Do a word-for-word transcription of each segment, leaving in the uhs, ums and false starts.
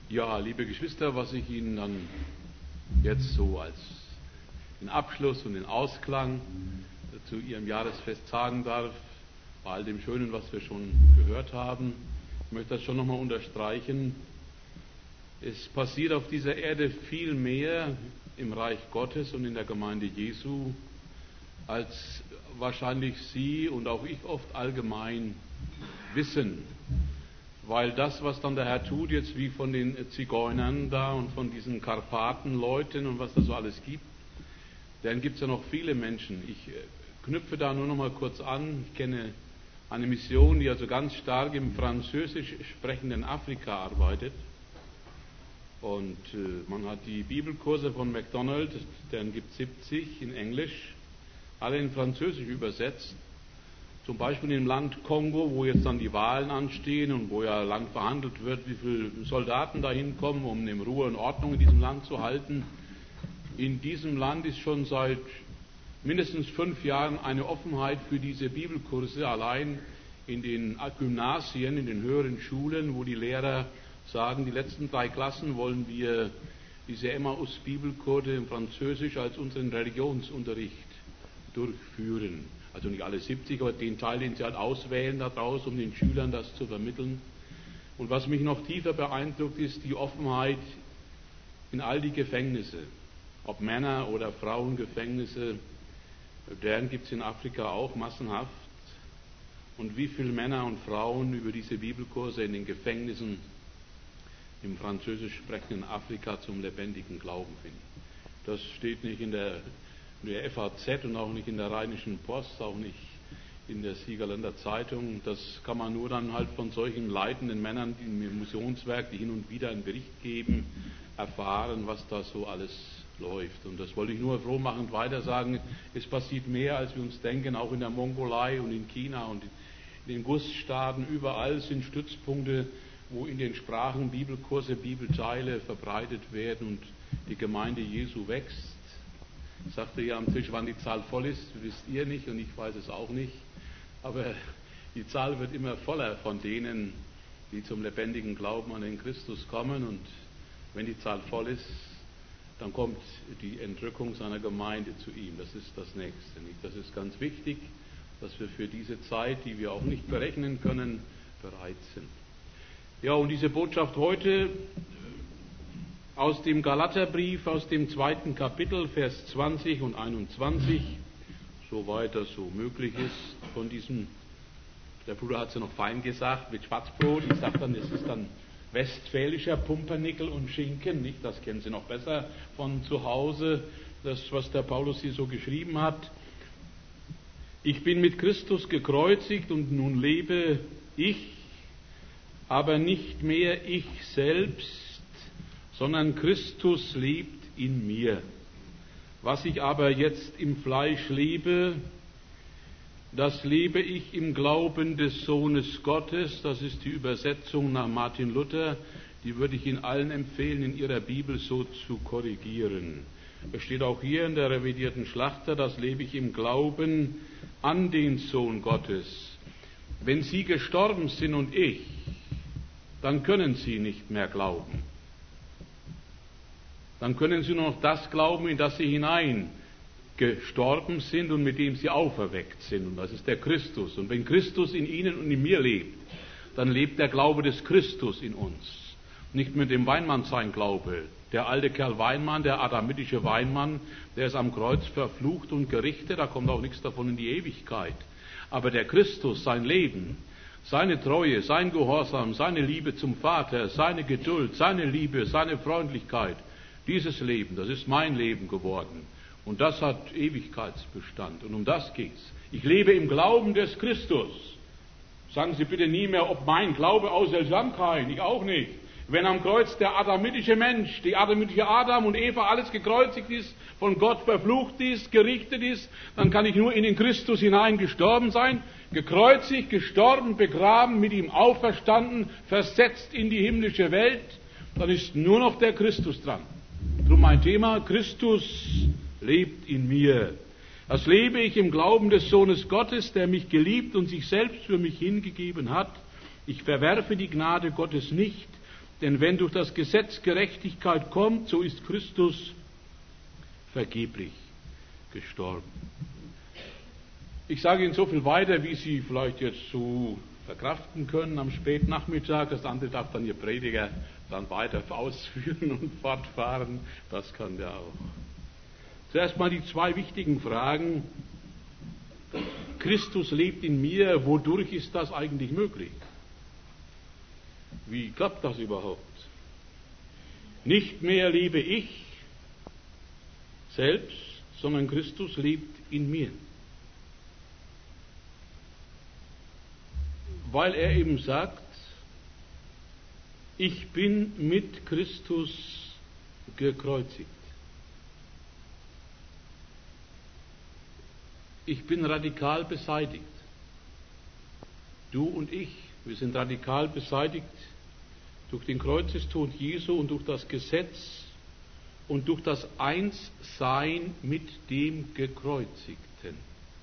Ja, liebe Geschwister, was ich Ihnen dann jetzt so als den Abschluss und den Ausklang zu Ihrem Jahresfest sagen darf, bei all dem Schönen, was wir schon gehört haben, ich möchte das schon nochmal unterstreichen. Es passiert auf dieser Erde viel mehr im Reich Gottes und in der Gemeinde Jesu, als wahrscheinlich Sie und auch ich oft allgemein wissen. Weil das, was dann der Herr tut, jetzt wie von den Zigeunern da und von diesen Karpatenleuten und was da so alles gibt, dann gibt es ja noch viele Menschen. Ich knüpfe da nur noch mal kurz an. Ich kenne eine Mission, die also ganz stark im französisch sprechenden Afrika arbeitet. Und äh, man hat die Bibelkurse von McDonald, deren gibt es siebzig in Englisch, alle in Französisch übersetzt. Zum Beispiel im Land Kongo, wo jetzt dann die Wahlen anstehen und wo ja lang verhandelt wird, wie viele Soldaten da hinkommen, um eine Ruhe und Ordnung in diesem Land zu halten. In diesem Land ist schon seit mindestens fünf Jahren eine Offenheit für diese Bibelkurse, allein in den Gymnasien, in den höheren Schulen, wo die Lehrer sagen, die letzten drei Klassen wollen wir diese Emmaus-Bibelkurse in Französisch als unseren Religionsunterricht durchführen. Also nicht alle siebzig, aber den Teil, den sie halt auswählen daraus, um den Schülern das zu vermitteln. Und was mich noch tiefer beeindruckt, ist die Offenheit in all die Gefängnisse, ob Männer- oder Frauengefängnisse, deren gibt es in Afrika auch massenhaft. Und wie viele Männer und Frauen über diese Bibelkurse in den Gefängnissen im französisch sprechenden Afrika zum lebendigen Glauben finden. Das steht nicht in der in der F A Z und auch nicht in der Rheinischen Post, auch nicht in der Siegerländer Zeitung. Das kann man nur dann halt von solchen leitenden Männern im Missionswerk, die hin und wieder einen Bericht geben, erfahren, was da so alles läuft. Und das wollte ich nur frohmachend weiter sagen. Es passiert mehr, als wir uns denken, auch in der Mongolei und in China und in den Gussstaaten. Überall sind Stützpunkte, wo in den Sprachen Bibelkurse, Bibelteile verbreitet werden und die Gemeinde Jesu wächst. Ich sagte ja am Tisch, wann die Zahl voll ist, wisst ihr nicht und ich weiß es auch nicht. Aber die Zahl wird immer voller von denen, die zum lebendigen Glauben an den Christus kommen. Und wenn die Zahl voll ist, dann kommt die Entrückung seiner Gemeinde zu ihm. Das ist das Nächste. Nicht? Das ist ganz wichtig, dass wir für diese Zeit, die wir auch nicht berechnen können, bereit sind. Ja, und diese Botschaft heute aus dem Galaterbrief, aus dem zweiten Kapitel, Vers zwanzig und einundzwanzig, soweit das so möglich ist, von diesem, der Bruder hat es ja noch fein gesagt, mit Schwarzbrot, ich sage dann, es ist dann westfälischer Pumpernickel und Schinken, nicht, das kennen Sie noch besser von zu Hause, das, was der Paulus hier so geschrieben hat. Ich bin mit Christus gekreuzigt und nun lebe ich, aber nicht mehr ich selbst, sondern Christus lebt in mir. Was ich aber jetzt im Fleisch lebe, das lebe ich im Glauben des Sohnes Gottes. Das ist die Übersetzung nach Martin Luther. Die würde ich Ihnen allen empfehlen, in Ihrer Bibel so zu korrigieren. Es steht auch hier in der revidierten Schlachter, das lebe ich im Glauben an den Sohn Gottes. Wenn Sie gestorben sind und ich, dann können Sie nicht mehr glauben. Dann können Sie nur noch das glauben, in das Sie hinein gestorben sind und mit dem Sie auferweckt sind. Und das ist der Christus. Und wenn Christus in Ihnen und in mir lebt, dann lebt der Glaube des Christus in uns. Nicht mit dem Weinmann sein Glaube. Der alte Kerl Weinmann, der adamitische Weinmann, der ist am Kreuz verflucht und gerichtet, da kommt auch nichts davon in die Ewigkeit. Aber der Christus, sein Leben, seine Treue, sein Gehorsam, seine Liebe zum Vater, seine Geduld, seine Liebe, seine Freundlichkeit, dieses Leben, das ist mein Leben geworden. Und das hat Ewigkeitsbestand. Und um das geht's. Ich lebe im Glauben des Christus. Sagen Sie bitte nie mehr, ob mein Glaube aus Seltsamkeit, ich auch nicht. Wenn am Kreuz der adamitische Mensch, die adamitische Adam und Eva, alles gekreuzigt ist, von Gott verflucht ist, gerichtet ist, dann kann ich nur in den Christus hinein gestorben sein, gekreuzigt, gestorben, begraben, mit ihm auferstanden, versetzt in die himmlische Welt. Dann ist nur noch der Christus dran. Drum mein Thema, Christus lebt in mir. Das lebe ich im Glauben des Sohnes Gottes, der mich geliebt und sich selbst für mich hingegeben hat. Ich verwerfe die Gnade Gottes nicht, Denn wenn durch das Gesetz Gerechtigkeit kommt, so ist Christus vergeblich gestorben. Ich sage Ihnen so viel weiter, wie Sie vielleicht jetzt so verkraften können am späten Nachmittag. Das andere darf dann Ihr Prediger dann weiter ausführen und fortfahren. Das kann der auch. Zuerst mal die zwei wichtigen Fragen. Christus lebt in mir. Wodurch ist das eigentlich möglich? Wie klappt das überhaupt? Nicht mehr lebe ich selbst, sondern Christus lebt in mir. Weil er eben sagt, ich bin mit Christus gekreuzigt. Ich bin radikal beseitigt. Du und ich, wir sind radikal beseitigt durch den Kreuzestod Jesu und durch das Gesetz und durch das Einssein mit dem Gekreuzigten.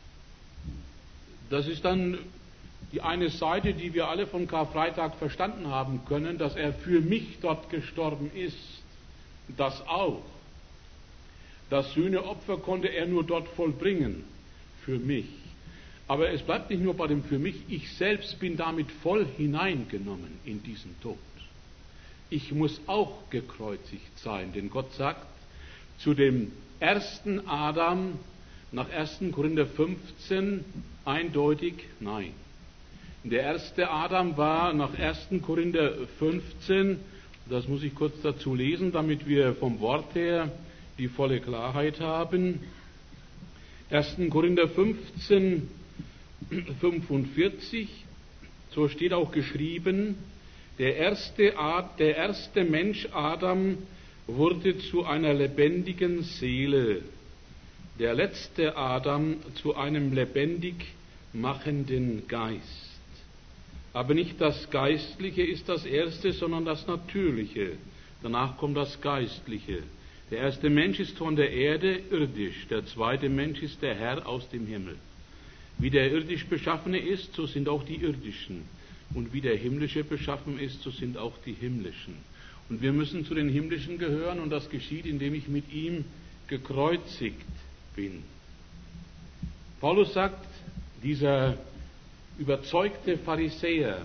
Das ist dann die eine Seite, die wir alle von Karfreitag verstanden haben können, dass er für mich dort gestorben ist. Das auch. Das Sühneopfer konnte er nur dort vollbringen, für mich. Aber es bleibt nicht nur bei dem für mich, ich selbst bin damit voll hineingenommen in diesen Tod. Ich muss auch gekreuzigt sein, denn Gott sagt zu dem ersten Adam nach ersten Korinther fünfzehn eindeutig nein. Der erste Adam war nach ersten Korinther fünfzehn, das muss ich kurz dazu lesen, damit wir vom Wort her die volle Klarheit haben. ersten Korinther fünfzehn, fünfundvierzig, so steht auch geschrieben, der erste, der erste Mensch Adam wurde zu einer lebendigen Seele, der letzte Adam zu einem lebendig machenden Geist. Aber nicht das Geistliche ist das Erste, sondern das Natürliche. Danach kommt das Geistliche. Der erste Mensch ist von der Erde irdisch, der zweite Mensch ist der Herr aus dem Himmel. Wie der irdisch Beschaffene ist, so sind auch die irdischen. Und wie der himmlische beschaffen ist, so sind auch die himmlischen. Und wir müssen zu den himmlischen gehören und das geschieht, indem ich mit ihm gekreuzigt bin. Paulus sagt, dieser überzeugte Pharisäer,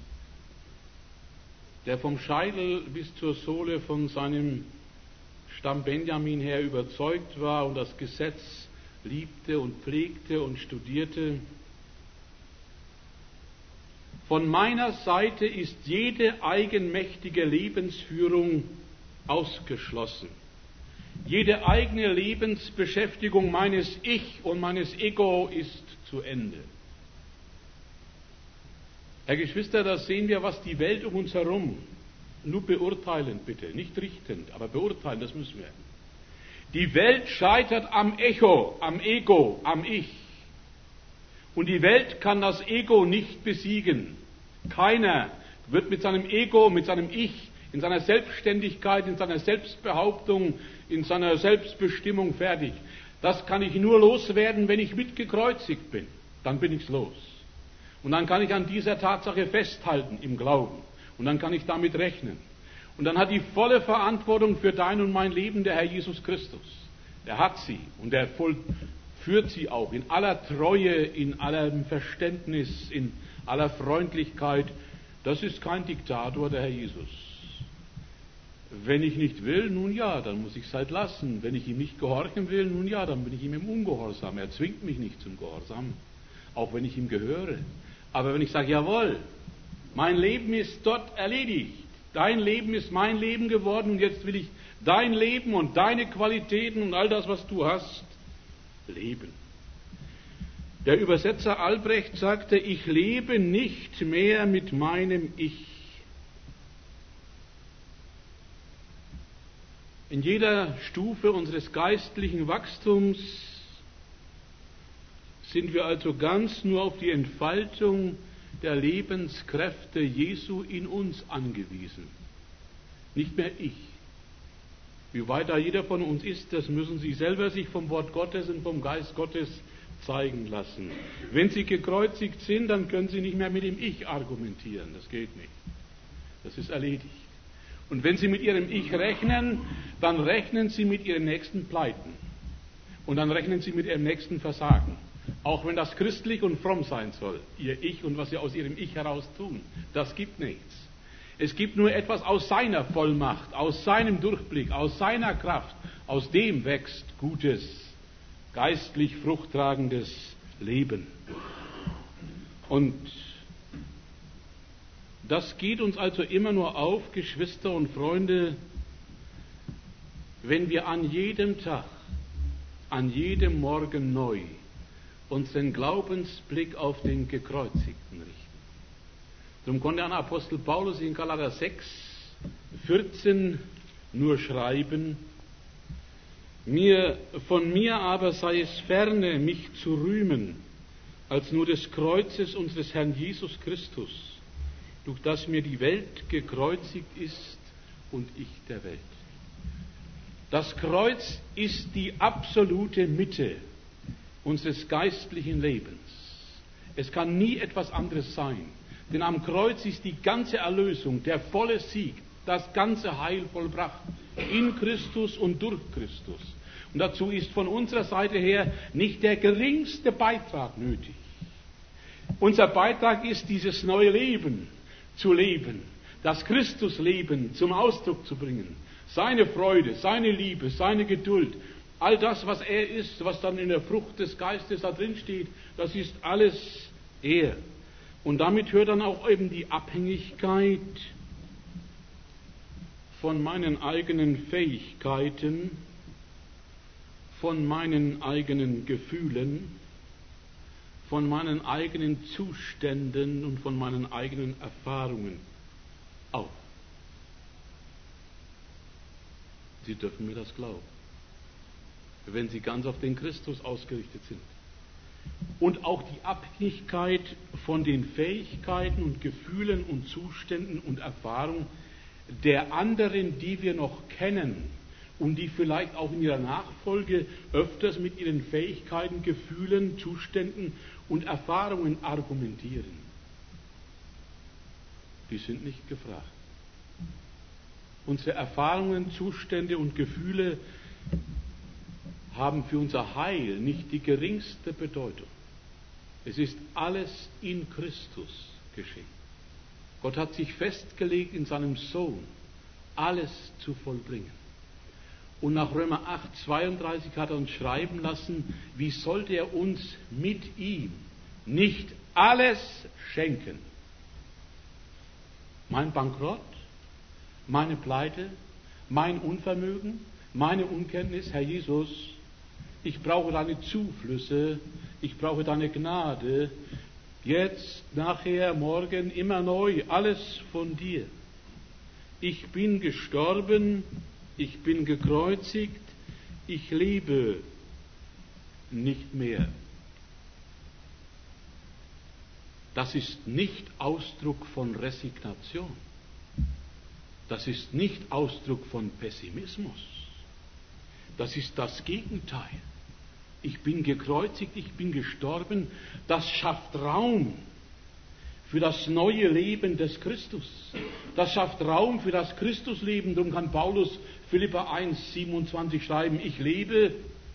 der vom Scheitel bis zur Sohle von seinem Stamm Benjamin her überzeugt war und das Gesetz liebte und pflegte und studierte, von meiner Seite ist jede eigenmächtige Lebensführung ausgeschlossen. Jede eigene Lebensbeschäftigung meines Ich und meines Ego ist zu Ende. Herr Geschwister, das sehen wir, was die Welt um uns herum, nur beurteilend bitte, nicht richtend, aber beurteilen, das müssen wir. Die Welt scheitert am Echo, am Ego, am Ich. Und die Welt kann das Ego nicht besiegen. Keiner wird mit seinem Ego, mit seinem Ich, in seiner Selbstständigkeit, in seiner Selbstbehauptung, in seiner Selbstbestimmung fertig. Das kann ich nur loswerden, wenn ich mitgekreuzigt bin. Dann bin ich's los. Und dann kann ich an dieser Tatsache festhalten im Glauben. Und dann kann ich damit rechnen. Und dann hat die volle Verantwortung für dein und mein Leben der Herr Jesus Christus. Er hat sie und er vollführt sie auch in aller Treue, in allem Verständnis, in aller Freundlichkeit. Das ist kein Diktator, der Herr Jesus. Wenn ich nicht will, nun ja, dann muss ich es halt lassen. Wenn ich ihm nicht gehorchen will, nun ja, dann bin ich ihm im Ungehorsam. Er zwingt mich nicht zum Gehorsam, auch wenn ich ihm gehöre. Aber wenn ich sage, jawohl, mein Leben ist dort erledigt, dein Leben ist mein Leben geworden und jetzt will ich dein Leben und deine Qualitäten und all das, was du hast, leben. Der Übersetzer Albrecht sagte, ich lebe nicht mehr mit meinem Ich. In jeder Stufe unseres geistlichen Wachstums sind wir also ganz nur auf die Entfaltung der Lebenskräfte Jesu in uns angewiesen. Nicht mehr ich. Wie weit da jeder von uns ist, das müssen Sie selber sich vom Wort Gottes und vom Geist Gottes zeigen lassen. Wenn Sie gekreuzigt sind, dann können Sie nicht mehr mit dem Ich argumentieren. Das geht nicht. Das ist erledigt. Und wenn Sie mit Ihrem Ich rechnen, dann rechnen Sie mit Ihren nächsten Pleiten. Und dann rechnen Sie mit Ihrem nächsten Versagen. Auch wenn das christlich und fromm sein soll, Ihr Ich und was Sie aus Ihrem Ich heraus tun, das gibt nichts. Es gibt nur etwas aus seiner Vollmacht, aus seinem Durchblick, aus seiner Kraft. Aus dem wächst gutes, geistlich fruchttragendes Leben. Und das geht uns also immer nur auf, Geschwister und Freunde, wenn wir an jedem Tag, an jedem Morgen neu unseren Glaubensblick auf den Gekreuzigten richten. Darum konnte ein Apostel Paulus in Galater sechs, vierzehn nur schreiben: Mir, von mir aber sei es ferne, mich zu rühmen, als nur des Kreuzes unseres Herrn Jesus Christus, durch das mir die Welt gekreuzigt ist und ich der Welt. Das Kreuz ist die absolute Mitte unseres geistlichen Lebens. Es kann nie etwas anderes sein. Denn am Kreuz ist die ganze Erlösung, der volle Sieg, das ganze Heil vollbracht. In Christus und durch Christus. Und dazu ist von unserer Seite her nicht der geringste Beitrag nötig. Unser Beitrag ist, dieses neue Leben zu leben, das Christusleben zum Ausdruck zu bringen. Seine Freude, seine Liebe, seine Geduld, all das, was er ist, was dann in der Frucht des Geistes da drin steht, das ist alles er. Und damit hört dann auch eben die Abhängigkeit von meinen eigenen Fähigkeiten, von meinen eigenen Gefühlen, von meinen eigenen Zuständen und von meinen eigenen Erfahrungen auf. Sie dürfen mir das glauben, wenn Sie ganz auf den Christus ausgerichtet sind. Und auch die Abhängigkeit von den Fähigkeiten und Gefühlen und Zuständen und Erfahrungen der anderen, die wir noch kennen und die vielleicht auch in ihrer Nachfolge öfters mit ihren Fähigkeiten, Gefühlen, Zuständen und Erfahrungen argumentieren. Die sind nicht gefragt. Unsere Erfahrungen, Zustände und Gefühle haben für unser Heil nicht die geringste Bedeutung. Es ist alles in Christus geschehen. Gott hat sich festgelegt in seinem Sohn, alles zu vollbringen. Und nach Römer acht, zweiunddreißig hat er uns schreiben lassen, wie sollte er uns mit ihm nicht alles schenken? Mein Bankrott, meine Pleite, mein Unvermögen, meine Unkenntnis, Herr Jesus, ich brauche deine Zuflüsse, ich brauche deine Gnade, jetzt, nachher, morgen, immer neu, alles von dir. Ich bin gestorben, ich bin gekreuzigt, ich lebe nicht mehr. Das ist nicht Ausdruck von Resignation. Das ist nicht Ausdruck von Pessimismus. Das ist das Gegenteil. Ich bin gekreuzigt, ich bin gestorben. Das schafft Raum für das neue Leben des Christus. Das schafft Raum für das Christusleben. Darum kann Paulus Philipper eins, siebenundzwanzig schreiben, ich lebe,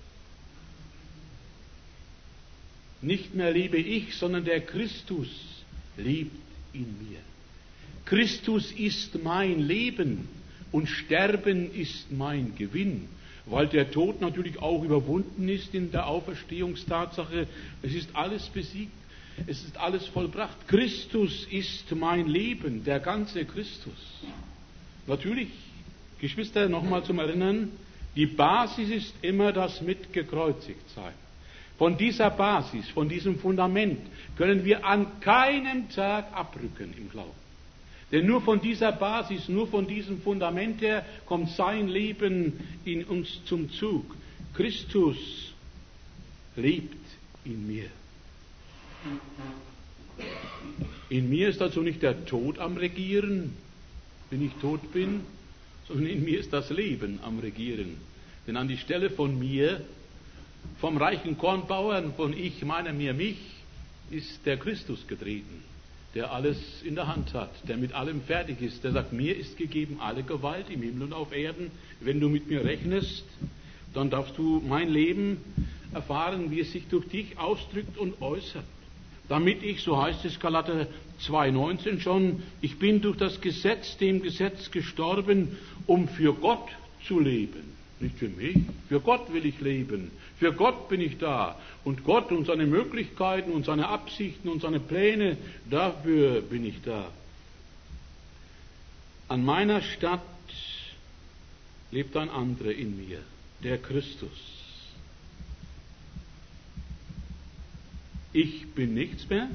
nicht mehr lebe ich, sondern der Christus lebt in mir. Christus ist mein Leben und Sterben ist mein Gewinn. Weil der Tod natürlich auch überwunden ist in der Auferstehungstatsache. Es ist alles besiegt, es ist alles vollbracht. Christus ist mein Leben, der ganze Christus. Natürlich, Geschwister, nochmal zum Erinnern, die Basis ist immer das Mitgekreuzigtsein. Von dieser Basis, von diesem Fundament können wir an keinem Tag abrücken im Glauben. Denn nur von dieser Basis, nur von diesem Fundament her kommt sein Leben in uns zum Zug. Christus lebt in mir. In mir ist also nicht der Tod am Regieren, wenn ich tot bin, sondern in mir ist das Leben am Regieren. Denn an die Stelle von mir, vom reichen Kornbauern, von ich, meiner, mir, mich, ist der Christus getreten. der alles in der Hand hat, der mit allem fertig ist, der sagt, mir ist gegeben alle Gewalt im Himmel und auf Erden. Wenn du mit mir rechnest, dann darfst du mein Leben erfahren, wie es sich durch dich ausdrückt und äußert. Damit ich, so heißt es Galater zwei neunzehn schon, ich bin durch das Gesetz, dem Gesetz gestorben, um für Gott zu leben. Nicht für mich, für Gott will ich leben. Für Gott bin ich da. Und Gott und seine Möglichkeiten und seine Absichten und seine Pläne, dafür bin ich da. An meiner Stadt lebt ein anderer in mir, der Christus. Ich bin nichts mehr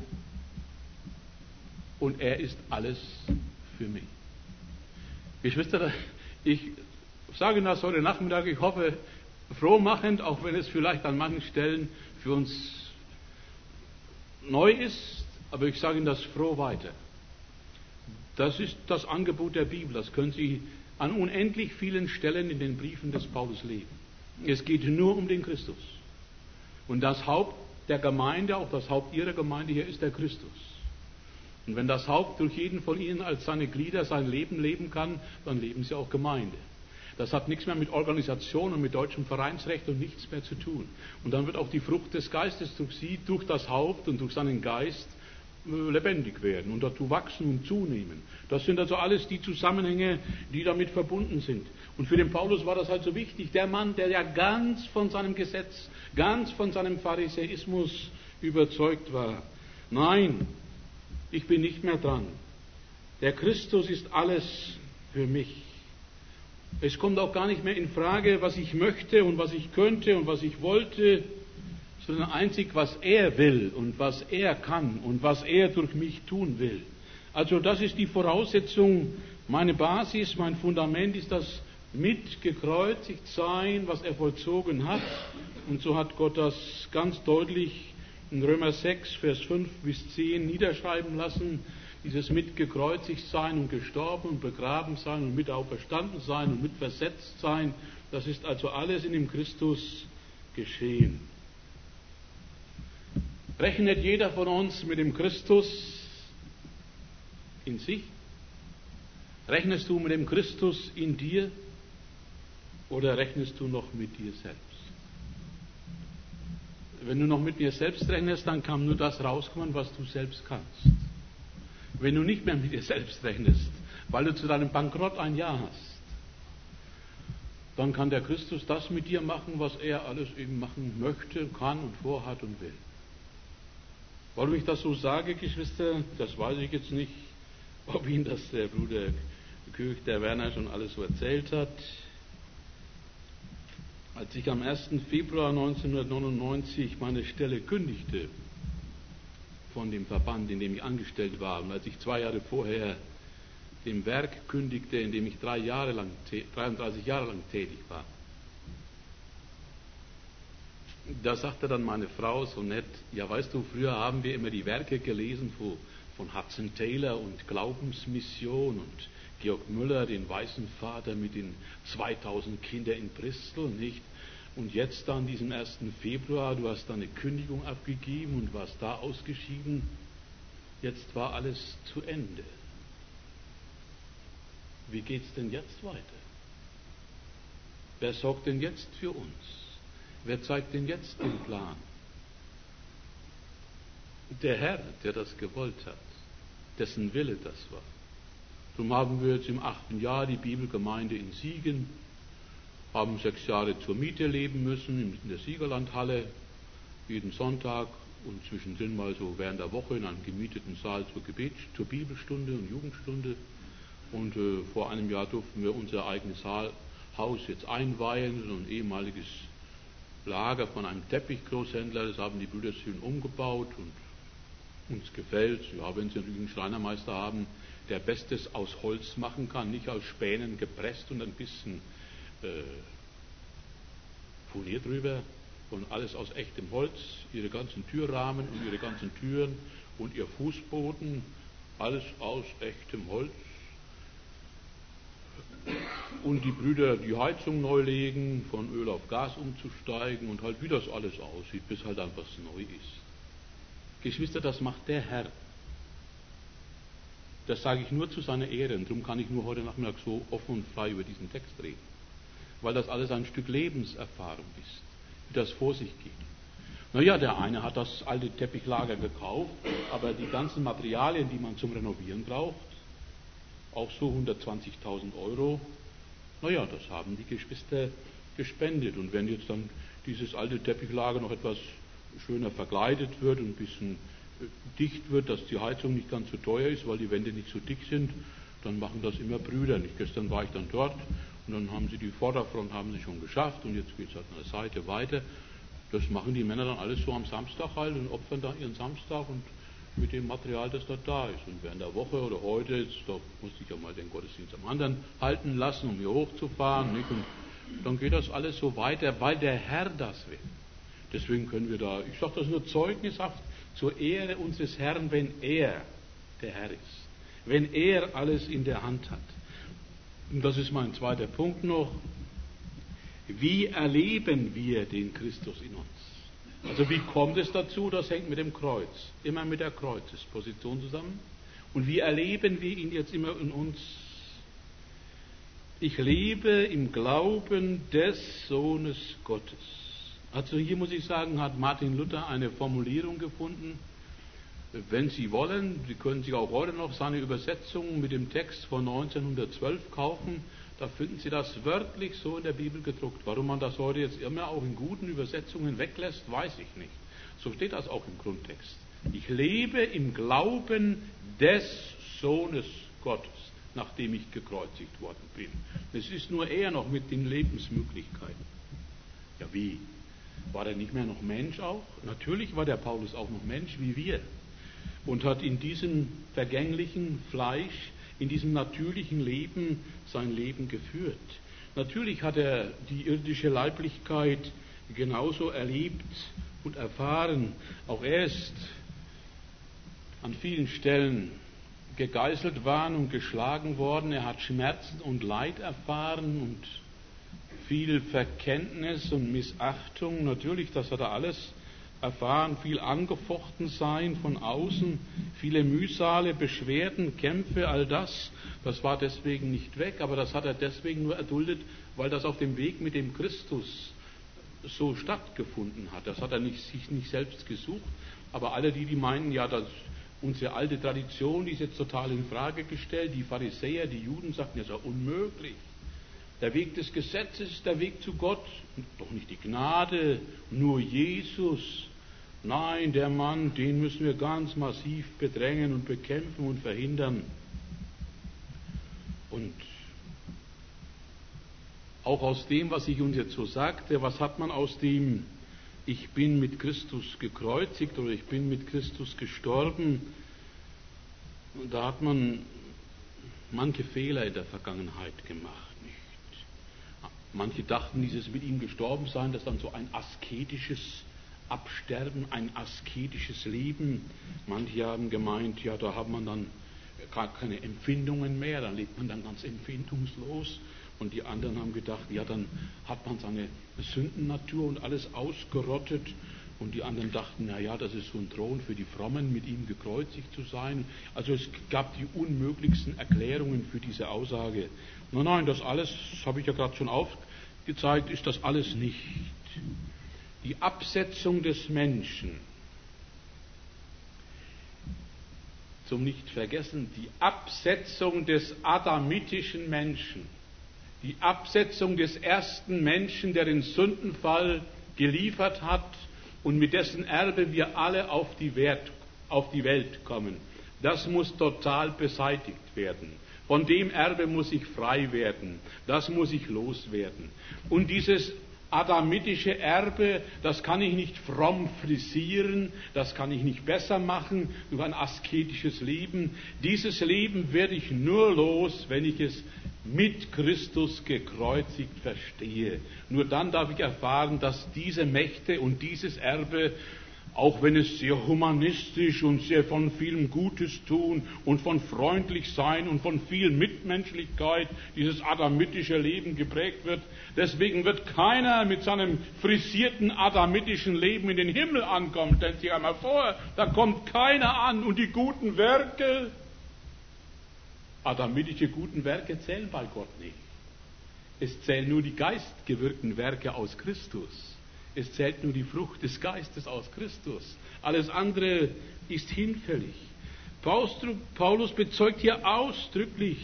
und er ist alles für mich. Geschwister, ich sage das heute Nachmittag, ich hoffe, frohmachend, auch wenn es vielleicht an manchen Stellen für uns neu ist, aber ich sage Ihnen das froh weiter. Das ist das Angebot der Bibel, das können Sie an unendlich vielen Stellen in den Briefen des Paulus lesen. Es geht nur um den Christus. Und das Haupt der Gemeinde, auch das Haupt Ihrer Gemeinde hier, ist der Christus. Und wenn das Haupt durch jeden von Ihnen als seine Glieder sein Leben leben kann, dann leben Sie auch Gemeinde. Das hat nichts mehr mit Organisation und mit deutschem Vereinsrecht und nichts mehr zu tun. Und dann wird auch die Frucht des Geistes durch Sie, durch das Haupt und durch seinen Geist lebendig werden und dazu wachsen und zunehmen. Das sind also alles die Zusammenhänge, die damit verbunden sind. Und für den Paulus war das halt so wichtig. Der Mann, der ja ganz von seinem Gesetz, ganz von seinem Pharisäismus überzeugt war. Nein, ich bin nicht mehr dran. Der Christus ist alles für mich. Es kommt auch gar nicht mehr in Frage, was ich möchte und was ich könnte und was ich wollte, sondern einzig, was er will und was er kann und was er durch mich tun will. Also das ist die Voraussetzung, meine Basis, mein Fundament ist das mitgekreuzigt sein, was er vollzogen hat. Und so hat Gott das ganz deutlich in Römer sechs, Vers fünf bis zehn niederschreiben lassen. Dieses mitgekreuzigt sein und gestorben und begraben sein und mit auferstanden sein und mit versetzt sein, das ist also alles in dem Christus geschehen. Rechnet jeder von uns mit dem Christus in sich? Rechnest du mit dem Christus in dir oder rechnest du noch mit dir selbst? Wenn du noch mit dir selbst rechnest, dann kann nur das rauskommen, was du selbst kannst. Wenn du nicht mehr mit dir selbst rechnest, weil du zu deinem Bankrott ein Ja hast, dann kann der Christus das mit dir machen, was er alles eben machen möchte, kann und vorhat und will. Warum ich das so sage, Geschwister, das weiß ich jetzt nicht, ob Ihnen das der Bruder Köch, der Werner, schon alles so erzählt hat. Als ich am ersten Februar neunzehnhundertneunundneunzig meine Stelle kündigte von dem Verband, in dem ich angestellt war, und als ich zwei Jahre vorher dem Werk kündigte, in dem ich drei Jahre lang, dreiunddreißig Jahre lang tätig war, da sagte dann meine Frau so nett, ja weißt du, früher haben wir immer die Werke gelesen von, von Hudson Taylor und Glaubensmission und Georg Müller, den Weißen Vater mit den zweitausend Kindern in Bristol, nicht? Und jetzt dann diesen ersten Februar, du hast da eine Kündigung abgegeben und warst da ausgeschieden. Jetzt war alles zu Ende. Wie geht's denn jetzt weiter? Wer sorgt denn jetzt für uns? Wer zeigt denn jetzt den Plan? Der Herr, der das gewollt hat, dessen Wille das war. Darum haben wir jetzt im achten Jahr die Bibelgemeinde in Siegen, haben sechs Jahre zur Miete leben müssen in der Siegerlandhalle, jeden Sonntag und zwischendrin mal so während der Woche in einem gemieteten Saal zur Gebet, zur Bibelstunde und Jugendstunde. Und äh, vor einem Jahr durften wir unser eigenes Haus jetzt einweihen, so ein ehemaliges Lager von einem Teppichgroßhändler, das haben die Brüder schön umgebaut und uns gefällt. Ja, wenn Sie natürlich einen Schreinermeister haben, der Bestes aus Holz machen kann, nicht aus Spänen gepresst und ein bisschen äh, Furnier drüber, und alles aus echtem Holz, ihre ganzen Türrahmen und ihre ganzen Türen und ihr Fußboden, alles aus echtem Holz. Und die Brüder die Heizung neu legen, von Öl auf Gas umzusteigen und halt wie das alles aussieht, bis halt dann was neu ist. Geschwister, das macht der Herr. Das sage ich nur zu seiner Ehre und darum kann ich nur heute Nachmittag so offen und frei über diesen Text reden. Weil das alles ein Stück Lebenserfahrung ist, wie das vor sich geht. Naja, der eine hat das alte Teppichlager gekauft, aber die ganzen Materialien, die man zum Renovieren braucht, auch so hundertzwanzigtausend Euro, naja, das haben die Geschwister gespendet. Und wenn jetzt dann dieses alte Teppichlager noch etwas schöner verkleidet wird und ein bisschen dicht wird, dass die Heizung nicht ganz so teuer ist, weil die Wände nicht so dick sind, dann machen das immer Brüder. Nicht? Gestern war ich dann dort und dann haben sie die Vorderfront haben sie schon geschafft und jetzt geht es halt an der Seite weiter. Das machen die Männer dann alles so am Samstag halt und opfern da ihren Samstag und mit dem Material, das da da ist. Und während der Woche oder heute, jetzt, da musste ich ja mal den Gottesdienst am anderen halten lassen, um hier hochzufahren. Nicht? Und dann geht das alles so weiter, weil der Herr das will. Deswegen können wir da, ich sage das nur zeugnishaft, zur Ehre unseres Herrn, wenn er der Herr ist. Wenn er alles in der Hand hat. Und das ist mein zweiter Punkt noch. Wie erleben wir den Christus in uns? Also wie kommt es dazu? Das hängt mit dem Kreuz, immer mit der Kreuzesposition zusammen. Und wie erleben wir ihn jetzt immer in uns? Ich lebe im Glauben des Sohnes Gottes. Also hier muss ich sagen, hat Martin Luther eine Formulierung gefunden. Wenn Sie wollen, Sie können sich auch heute noch seine Übersetzung mit dem Text von neunzehnhundertzwölf kaufen. Da finden Sie das wörtlich so in der Bibel gedruckt. Warum man das heute jetzt immer auch in guten Übersetzungen weglässt, weiß ich nicht. So steht das auch im Grundtext. Ich lebe im Glauben des Sohnes Gottes, nachdem ich gekreuzigt worden bin. Es ist nur er noch mit den Lebensmöglichkeiten. Ja, wie? War er nicht mehr noch Mensch auch? Natürlich war der Paulus auch noch Mensch wie wir und hat in diesem vergänglichen Fleisch, in diesem natürlichen Leben sein Leben geführt. Natürlich hat er die irdische Leiblichkeit genauso erlebt und erfahren. Auch er ist an vielen Stellen gegeißelt worden und geschlagen worden. Er hat Schmerzen und Leid erfahren und viel Verkenntnis und Missachtung. Natürlich, das hat er alles erfahren, viel angefochten sein von außen, viele Mühsale, Beschwerden, Kämpfe, all das, das war deswegen nicht weg, aber das hat er deswegen nur erduldet, weil das auf dem Weg mit dem Christus so stattgefunden hat. Das hat er nicht, sich nicht selbst gesucht, aber alle die, die meinen, ja, das unsere alte Tradition, die ist jetzt total in Frage gestellt, die Pharisäer, die Juden sagten, das ist ja unmöglich. Der Weg des Gesetzes ist der Weg zu Gott, doch nicht die Gnade, nur Jesus. Nein, der Mann, den müssen wir ganz massiv bedrängen und bekämpfen und verhindern. Und auch aus dem, was ich uns jetzt so sagte, was hat man aus dem, ich bin mit Christus gekreuzigt oder ich bin mit Christus gestorben, da hat man manche Fehler in der Vergangenheit gemacht. Manche dachten, dieses mit ihm gestorben sein, das ist dann so ein asketisches Absterben, ein asketisches Leben. Manche haben gemeint, ja, da hat man dann gar keine Empfindungen mehr, dann lebt man dann ganz empfindungslos. Und die anderen haben gedacht, ja, dann hat man seine Sündennatur und alles ausgerottet. Und die anderen dachten, na ja, das ist so ein Thron für die Frommen, mit ihm gekreuzigt zu sein. Also es gab die unmöglichsten Erklärungen für diese Aussage. Nein, nein, das alles, das habe ich ja gerade schon aufgezeigt, ist das alles nicht. Die Absetzung des Menschen, zum Nicht-Vergessen, die Absetzung des adamitischen Menschen, die Absetzung des ersten Menschen, der den Sündenfall geliefert hat und mit dessen Erbe wir alle auf die, Welt, auf die Welt kommen, das muss total beseitigt werden. Von dem Erbe muss ich frei werden. Das muss ich loswerden. Und dieses adamitische Erbe, das kann ich nicht fromm frisieren, das kann ich nicht besser machen durch ein asketisches Leben. Dieses Leben werde ich nur los, wenn ich es mit Christus gekreuzigt verstehe. Nur dann darf ich erfahren, dass diese Mächte und dieses Erbe, auch wenn es sehr humanistisch und sehr von vielem Gutes tun und von freundlich sein und von viel Mitmenschlichkeit dieses adamitische Leben geprägt wird, deswegen wird keiner mit seinem frisierten adamitischen Leben in den Himmel ankommen. Stellt sich einmal vor, da kommt keiner an und die guten Werke, Adamitische guten Werke zählen bei Gott nicht. Es zählen nur die geistgewirkten Werke aus Christus. Es zählt nur die Frucht des Geistes aus Christus. Alles andere ist hinfällig. Paulus bezeugt hier ausdrücklich,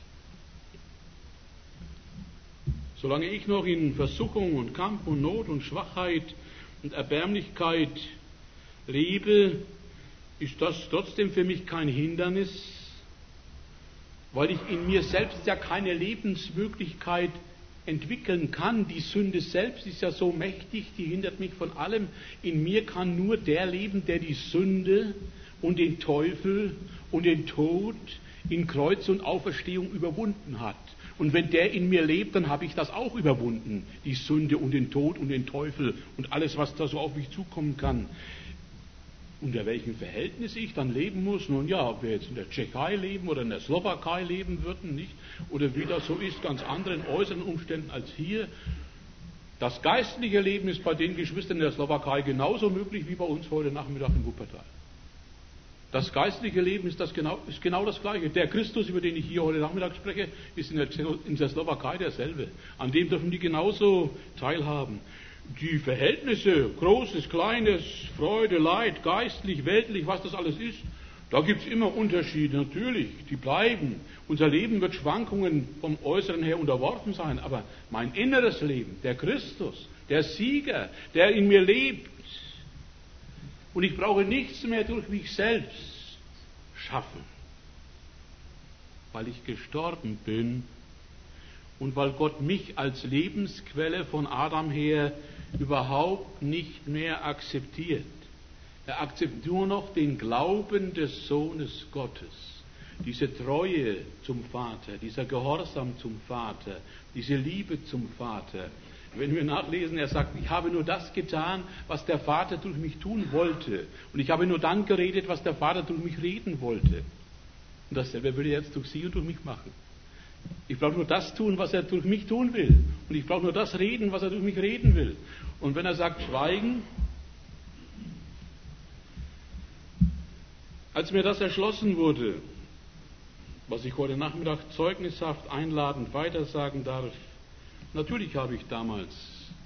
solange ich noch in Versuchung und Kampf und Not und Schwachheit und Erbärmlichkeit lebe, ist das trotzdem für mich kein Hindernis, weil ich in mir selbst ja keine Lebensmöglichkeit entwickeln kann. Die Sünde selbst ist ja so mächtig, die hindert mich von allem. In mir kann nur der leben, der die Sünde und den Teufel und den Tod in Kreuz und Auferstehung überwunden hat. Und wenn der in mir lebt, dann habe ich das auch überwunden, die Sünde und den Tod und den Teufel und alles, was da so auf mich zukommen kann. Unter welchem Verhältnis ich dann leben muss, nun ja, ob wir jetzt in der Tschechei leben oder in der Slowakei leben würden, nicht? Oder wie das so ist, ganz anderen äußeren Umständen als hier. Das geistliche Leben ist bei den Geschwistern in der Slowakei genauso möglich wie bei uns heute Nachmittag in Wuppertal. Das geistliche Leben ist, das genau, ist genau das Gleiche. Der Christus, über den ich hier heute Nachmittag spreche, ist in der, in der Slowakei derselbe. An dem dürfen die genauso teilhaben. Die Verhältnisse, Großes, Kleines, Freude, Leid, geistlich, weltlich, was das alles ist, da gibt es immer Unterschiede, natürlich, die bleiben. Unser Leben wird Schwankungen vom Äußeren her unterworfen sein, aber mein inneres Leben, der Christus, der Sieger, der in mir lebt, und ich brauche nichts mehr durch mich selbst schaffen, weil ich gestorben bin und weil Gott mich als Lebensquelle von Adam her überhaupt nicht mehr akzeptiert. Er akzeptiert nur noch den Glauben des Sohnes Gottes, diese Treue zum Vater, dieser Gehorsam zum Vater, diese Liebe zum Vater. Wenn wir nachlesen, er sagt, ich habe nur das getan, was der Vater durch mich tun wollte. Und ich habe nur dann geredet, was der Vater durch mich reden wollte. Und dasselbe will er jetzt durch Sie und durch mich machen. Ich brauche nur das tun, was er durch mich tun will. Und ich brauche nur das reden, was er durch mich reden will. Und wenn er sagt, schweigen, als mir das erschlossen wurde, was ich heute Nachmittag zeugnishaft einladend weitersagen darf, natürlich habe ich damals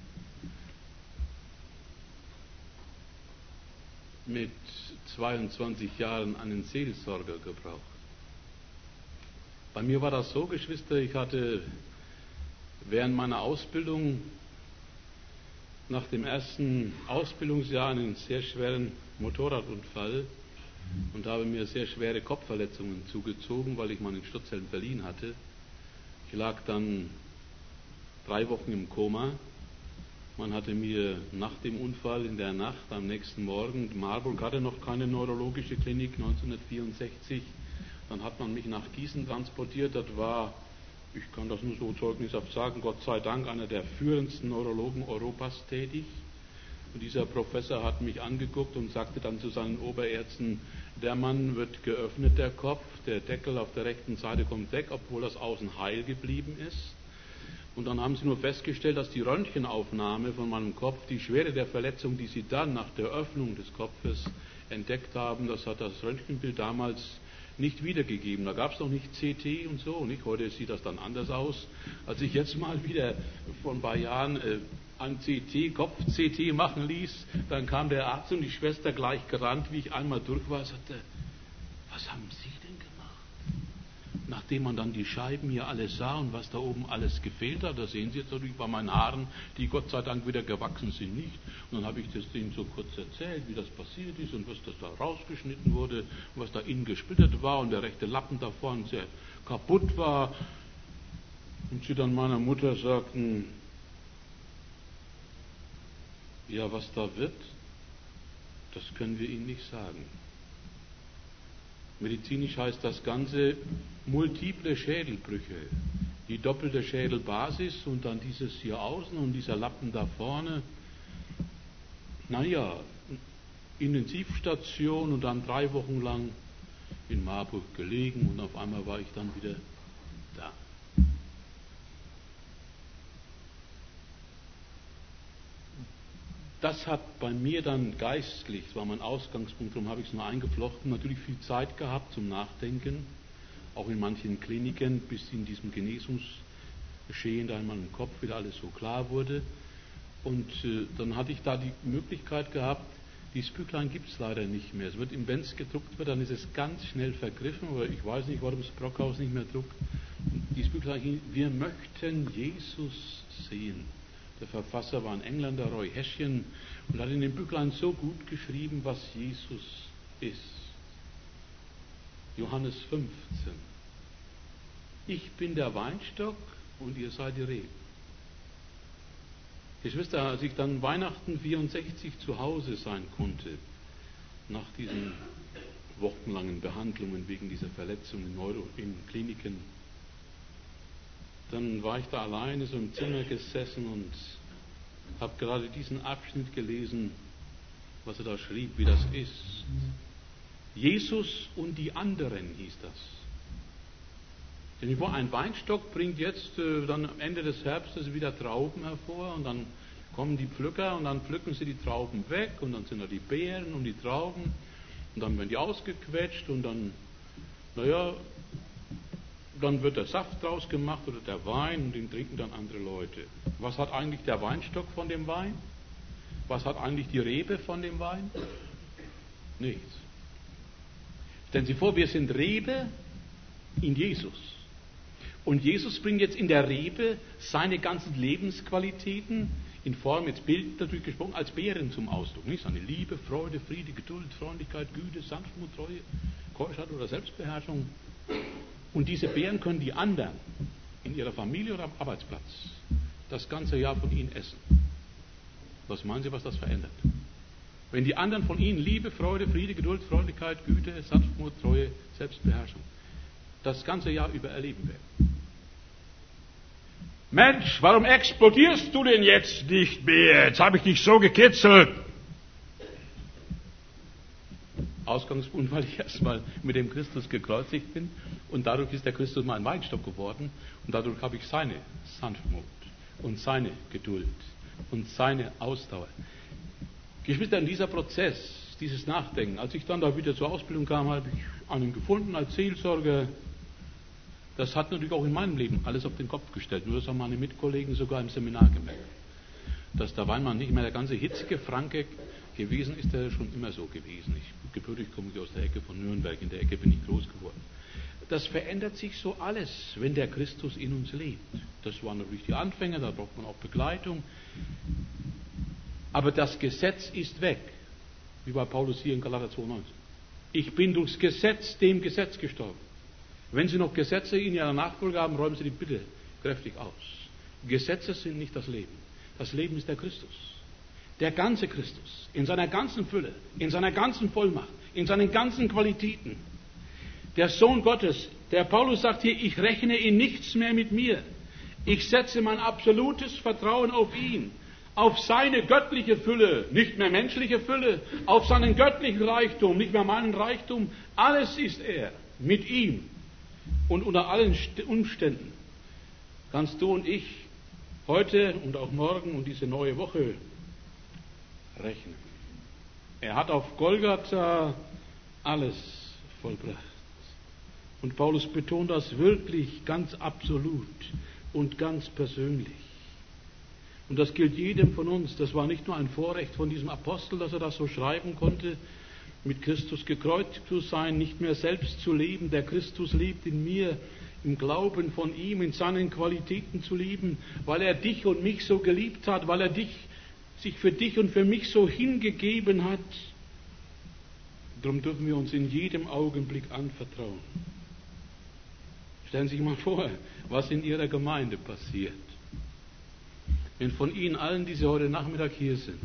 mit zweiundzwanzig Jahren einen Seelsorger gebraucht. Bei mir war das so, Geschwister, ich hatte während meiner Ausbildung nach dem ersten Ausbildungsjahr einen sehr schweren Motorradunfall und habe mir sehr schwere Kopfverletzungen zugezogen, weil ich meinen Sturz in Berlin hatte. Ich lag dann drei Wochen im Koma. Man hatte mir nach dem Unfall in der Nacht am nächsten Morgen, Marburg hatte noch keine neurologische Klinik, neunzehnhundertvierundsechzig, dann hat man mich nach Gießen transportiert. Das war, ich kann das nur so zeugnishaft sagen, Gott sei Dank einer der führendsten Neurologen Europas tätig. Und dieser Professor hat mich angeguckt und sagte dann zu seinen Oberärzten, der Mann wird geöffnet, der Kopf, der Deckel auf der rechten Seite kommt weg, obwohl das außen heil geblieben ist. Und dann haben sie nur festgestellt, dass die Röntgenaufnahme von meinem Kopf, die Schwere der Verletzung, die sie dann nach der Öffnung des Kopfes entdeckt haben, das hat das Röntgenbild damals nicht wiedergegeben. Da gab es noch nicht C T und so, nicht? Heute sieht das dann anders aus. Als ich jetzt mal wieder vor ein paar Jahren äh, ein C T, Kopf-C T machen ließ, dann kam der Arzt und die Schwester gleich gerannt, wie ich einmal durch war, sagte, was haben Sie denn gemacht? Nachdem man dann die Scheiben hier alles sah und was da oben alles gefehlt hat, da sehen Sie jetzt natürlich bei meinen Haaren, die Gott sei Dank wieder gewachsen sind, nicht. Und dann habe ich das denen so kurz erzählt, wie das passiert ist und was das da rausgeschnitten wurde und was da innen gesplittert war und der rechte Lappen da vorne sehr kaputt war. Und sie dann meiner Mutter sagten, ja, was da wird, das können wir Ihnen nicht sagen. Medizinisch heißt das Ganze multiple Schädelbrüche. Die doppelte Schädelbasis und dann dieses hier außen und dieser Lappen da vorne. Naja, Intensivstation und dann drei Wochen lang in Marburg gelegen und auf einmal war ich dann wieder da. Das hat bei mir dann geistlich, das war mein Ausgangspunkt, darum habe ich es nur eingeflochten, natürlich viel Zeit gehabt zum Nachdenken. auch in manchen Kliniken, bis in diesem Genesungsgeschehen da in meinem Kopf wieder alles so klar wurde. Und äh, dann hatte ich da die Möglichkeit gehabt, dieses Büchlein gibt es leider nicht mehr. Es wird im Benz gedruckt wird, dann ist es ganz schnell vergriffen, oder ich weiß nicht, warum das Brockhaus nicht mehr druckt. Dieses Büchlein, wir möchten Jesus sehen. Der Verfasser war ein Engländer, Roy Hession, und hat in dem Büchlein so gut geschrieben, was Jesus ist. Johannes fünfzehn. Ich bin der Weinstock und ihr seid die Reben. Geschwister, als ich dann Weihnachten vierundsechzig zu Hause sein konnte, nach diesen wochenlangen Behandlungen wegen dieser Verletzung in, Neuro- in Kliniken, dann war ich da alleine so im Zimmer gesessen und habe gerade diesen Abschnitt gelesen, was er da schrieb, wie das ist. Jesus und die anderen hieß das. Denn ein Weinstock bringt jetzt äh, dann am Ende des Herbstes wieder Trauben hervor und dann kommen die Pflücker und dann pflücken sie die Trauben weg und dann sind da die Beeren und die Trauben und dann werden die ausgequetscht und dann, naja, dann wird der Saft draus gemacht oder der Wein und den trinken dann andere Leute. Was hat eigentlich der Weinstock von dem Wein? Was hat eigentlich die Rebe von dem Wein? Nichts. Stellen Sie vor, wir sind Rebe in Jesus. Und Jesus bringt jetzt in der Rebe seine ganzen Lebensqualitäten in Form, jetzt Bild natürlich gesprochen, als Beeren zum Ausdruck. Nicht seine Liebe, Freude, Friede, Geduld, Freundlichkeit, Güte, Sanftmut, Treue, Keuschheit oder Selbstbeherrschung. Und diese Beeren können die anderen in ihrer Familie oder am Arbeitsplatz das ganze Jahr von ihnen essen. Was meinen Sie, was das verändert? Wenn die anderen von ihnen Liebe, Freude, Friede, Geduld, Freundlichkeit, Güte, Sanftmut, Treue, Selbstbeherrschung das ganze Jahr über erleben werden. Mensch, warum explodierst du denn jetzt nicht mehr? Jetzt habe ich dich so gekitzelt. Ausgangspunkt, weil ich erstmal mit dem Christus gekreuzigt bin und dadurch ist der Christus mein Weinstock geworden und dadurch habe ich seine Sanftmut und seine Geduld und seine Ausdauer. Geschwister, in dieser Prozess, dieses Nachdenken, als ich dann da wieder zur Ausbildung kam, habe ich einen gefunden als Seelsorger. Das hat natürlich auch in meinem Leben alles auf den Kopf gestellt. Nur das haben meine Mitkollegen sogar im Seminar gemerkt. Dass der Weinmann nicht mehr der ganze hitzige Franke gewesen ist, der schon immer so gewesen. Ich, gebürtig komme ich aus der Ecke von Nürnberg, in der Ecke bin ich groß geworden. Das verändert sich so alles, wenn der Christus in uns lebt. Das waren natürlich die Anfänge, da braucht man auch Begleitung. Aber das Gesetz ist weg, wie bei Paulus hier in Galater zwei neunzehn. Ich bin durchs Gesetz dem Gesetz gestorben. Wenn Sie noch Gesetze in Ihrer Nachfolge haben, räumen Sie die bitte kräftig aus. Gesetze sind nicht das Leben. Das Leben ist der Christus. Der ganze Christus. In seiner ganzen Fülle, in seiner ganzen Vollmacht, in seinen ganzen Qualitäten. Der Sohn Gottes, der Paulus sagt hier, ich rechne in nichts mehr mit mir. Ich setze mein absolutes Vertrauen auf ihn. Auf seine göttliche Fülle, nicht mehr menschliche Fülle. Auf seinen göttlichen Reichtum, nicht mehr meinen Reichtum. Alles ist er. Mit ihm. Und unter allen Umständen kannst du und ich heute und auch morgen und diese neue Woche rechnen. Er hat auf Golgatha alles vollbracht. Und Paulus betont das wirklich ganz absolut und ganz persönlich. Und das gilt jedem von uns. Das war nicht nur ein Vorrecht von diesem Apostel, dass er das so schreiben konnte, mit Christus gekreuzigt zu sein, nicht mehr selbst zu leben. Der Christus lebt in mir, im Glauben von ihm, in seinen Qualitäten zu leben, weil er dich und mich so geliebt hat, weil er dich, sich für dich und für mich so hingegeben hat. Darum dürfen wir uns in jedem Augenblick anvertrauen. Stellen Sie sich mal vor, was in Ihrer Gemeinde passiert. Wenn von Ihnen allen, die Sie heute Nachmittag hier sind,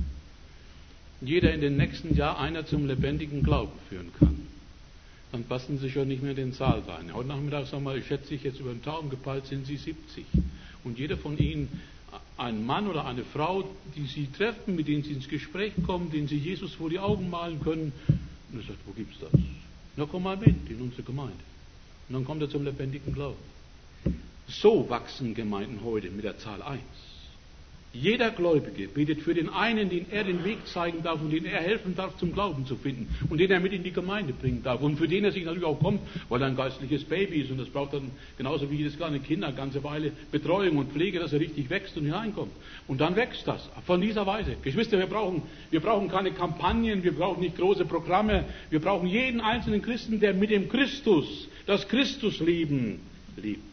jeder in den nächsten Jahr einer zum lebendigen Glauben führen kann, dann passen Sie schon nicht mehr in den Saal rein. Heute Nachmittag, sagen wir, ich schätze ich jetzt über den Daumen gepeilt, sind Sie siebzig. Und jeder von Ihnen, ein Mann oder eine Frau, die Sie treffen, mit denen Sie ins Gespräch kommen, denen Sie Jesus vor die Augen malen können, und er sagt, wo gibt's das? Na, komm mal mit in unsere Gemeinde. Und dann kommt er zum lebendigen Glauben. So wachsen Gemeinden heute mit der Zahl eins. Jeder Gläubige betet für den einen, den er den Weg zeigen darf und den er helfen darf, zum Glauben zu finden und den er mit in die Gemeinde bringen darf und für den er sich natürlich auch kommt, weil er ein geistliches Baby ist und das braucht dann genauso wie jedes kleine Kind eine ganze Weile Betreuung und Pflege, dass er richtig wächst und hineinkommt. Und dann wächst das von dieser Weise. Geschwister, wir brauchen, wir brauchen keine Kampagnen, wir brauchen nicht große Programme, wir brauchen jeden einzelnen Christen, der mit dem Christus, das Christusleben lebt.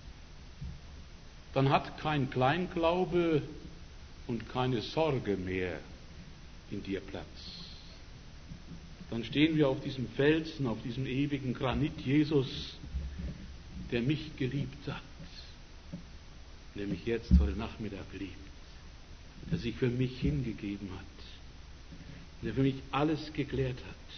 Dann hat kein Kleinglaube und keine Sorge mehr in dir Platz. Dann stehen wir auf diesem Felsen, auf diesem ewigen Granit Jesus, der mich geliebt hat, der mich jetzt heute Nachmittag liebt, der sich für mich hingegeben hat, der für mich alles geklärt hat.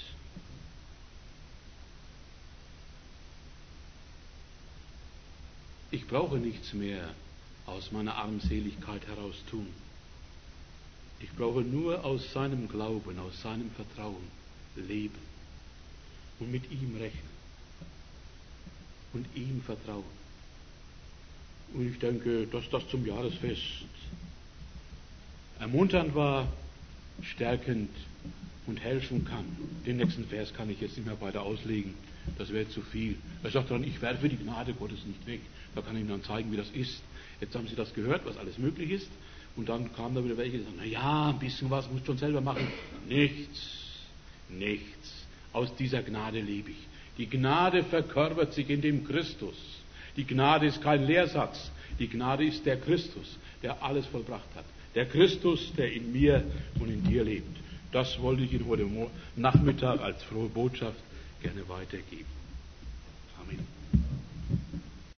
Ich brauche nichts mehr aus meiner Armseligkeit heraus tun. Ich brauche nur aus seinem Glauben, aus seinem Vertrauen leben und mit ihm rechnen und ihm vertrauen. Und ich denke, dass das zum Jahresfest ermunternd war, stärkend und helfen kann. Den nächsten Vers kann ich jetzt nicht mehr weiter auslegen, das wäre zu viel. Er sagt dann, ich werfe die Gnade Gottes nicht weg. Da kann ich Ihnen dann zeigen, wie das ist. Jetzt haben Sie das gehört, was alles möglich ist. Und dann kamen da wieder welche, die sagen, na ja, ein bisschen was musst du schon selber machen. Nichts, nichts. Aus dieser Gnade lebe ich. Die Gnade verkörpert sich in dem Christus. Die Gnade ist kein Lehrsatz. Die Gnade ist der Christus, der alles vollbracht hat. Der Christus, der in mir und in dir lebt. Das wollte ich Ihnen heute Nachmittag als frohe Botschaft gerne weitergeben. Amen.